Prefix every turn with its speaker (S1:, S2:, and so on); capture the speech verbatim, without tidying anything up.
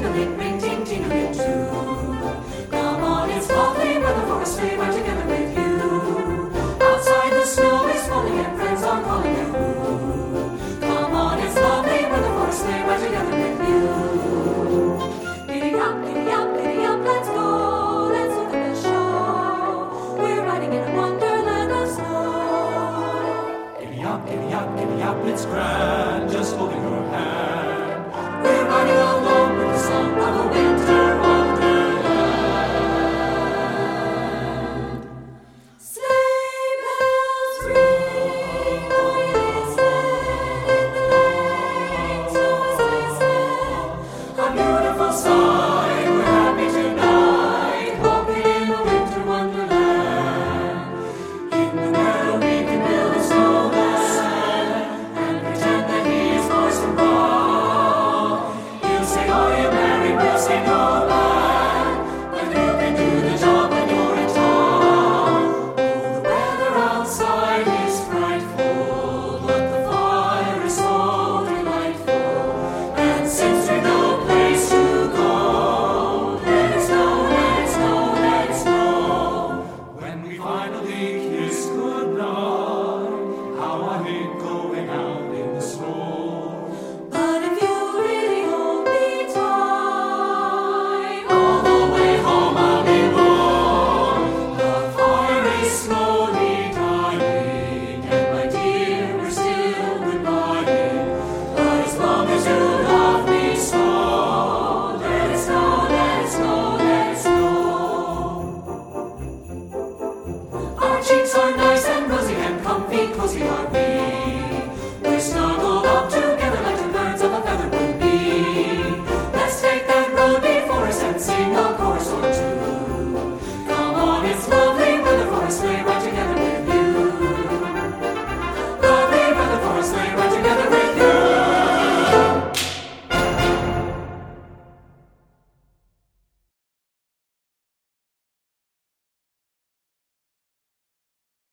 S1: ring, ring, ting, ting-a-ling too. Come on, it's lovely weather for a sleigh ride together with you. Outside the snow is falling and friends are calling you. Come on, it's lovely weather for a sleigh ride together.